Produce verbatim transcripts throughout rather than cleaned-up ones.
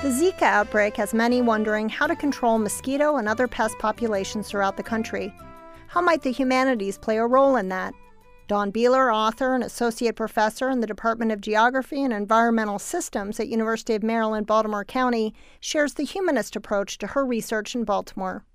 The Zika outbreak has many wondering how to control mosquito and other pest populations throughout the country. How might the humanities play a role in that? Dawn Beeler, author and associate professor in the Department of Geography and Environmental Systems at University of Maryland, Baltimore County, shares the humanist approach to her research in Baltimore.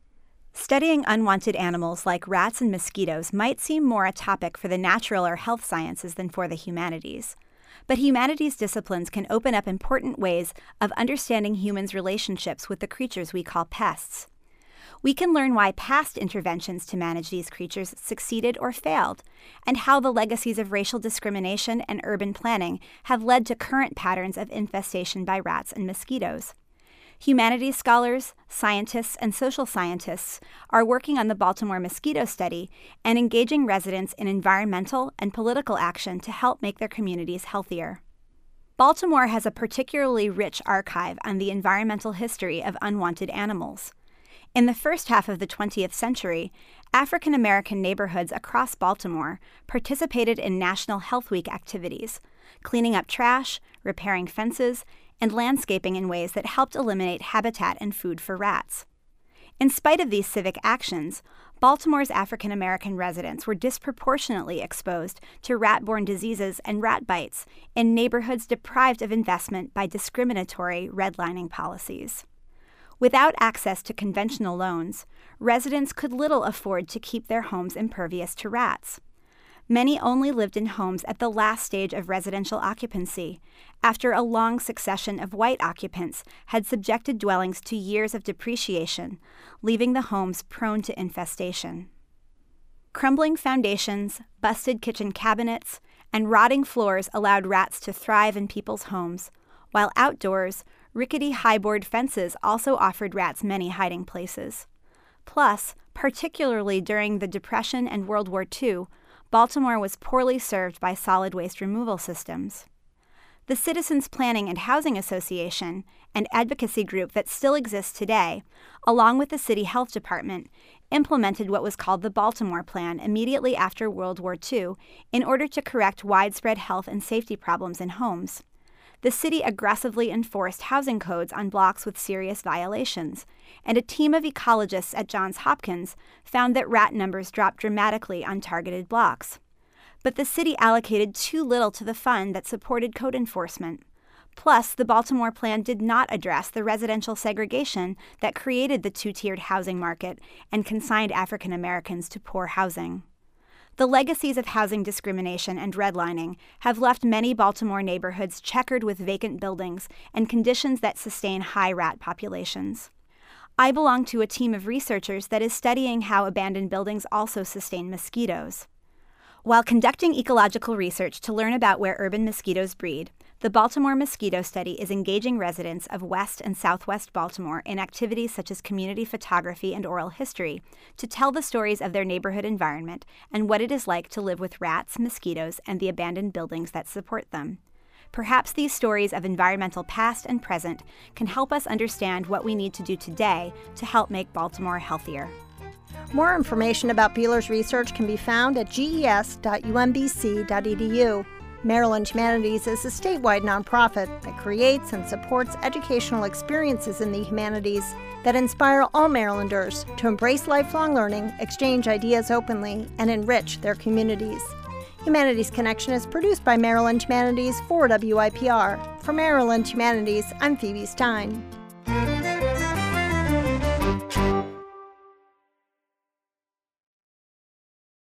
Studying unwanted animals like rats and mosquitoes might seem more a topic for the natural or health sciences than for the humanities. But humanities disciplines can open up important ways of understanding humans' relationships with the creatures we call pests. We can learn why past interventions to manage these creatures succeeded or failed, and how the legacies of racial discrimination and urban planning have led to current patterns of infestation by rats and mosquitoes. Humanities scholars, scientists, and social scientists are working on the Baltimore mosquito study and engaging residents in environmental and political action to help make their communities healthier. Baltimore has a particularly rich archive on the environmental history of unwanted animals. In the first half of the twentieth century, African American neighborhoods across Baltimore participated in National Health Week activities, cleaning up trash, repairing fences, and landscaping in ways that helped eliminate habitat and food for rats. In spite of these civic actions, Baltimore's African American residents were disproportionately exposed to rat-borne diseases and rat bites in neighborhoods deprived of investment by discriminatory redlining policies. Without access to conventional loans, residents could little afford to keep their homes impervious to rats. Many only lived in homes at the last stage of residential occupancy, after a long succession of white occupants had subjected dwellings to years of depreciation, leaving the homes prone to infestation. Crumbling foundations, busted kitchen cabinets, and rotting floors allowed rats to thrive in people's homes, while outdoors, rickety high-board fences also offered rats many hiding places. Plus, particularly during the Depression and World War Two, Baltimore was poorly served by solid waste removal systems. The Citizens Planning and Housing Association, an advocacy group that still exists today, along with the City Health Department, implemented what was called the Baltimore Plan immediately after World War Two in order to correct widespread health and safety problems in homes. The city aggressively enforced housing codes on blocks with serious violations, and a team of ecologists at Johns Hopkins found that rat numbers dropped dramatically on targeted blocks. But the city allocated too little to the fund that supported code enforcement. Plus, the Baltimore Plan did not address the residential segregation that created the two-tiered housing market and consigned African Americans to poor housing. The legacies of housing discrimination and redlining have left many Baltimore neighborhoods checkered with vacant buildings and conditions that sustain high rat populations. I belong to a team of researchers that is studying how abandoned buildings also sustain mosquitoes. While conducting ecological research to learn about where urban mosquitoes breed, the Baltimore Mosquito Study is engaging residents of West and Southwest Baltimore in activities such as community photography and oral history to tell the stories of their neighborhood environment and what it is like to live with rats, mosquitoes, and the abandoned buildings that support them. Perhaps these stories of environmental past and present can help us understand what we need to do today to help make Baltimore healthier. More information about Beeler's research can be found at g e s dot u m b c dot e d u. Maryland Humanities is a statewide nonprofit that creates and supports educational experiences in the humanities that inspire all Marylanders to embrace lifelong learning, exchange ideas openly, and enrich their communities. Humanities Connection is produced by Maryland Humanities for W I P R. For Maryland Humanities, I'm Phoebe Stein.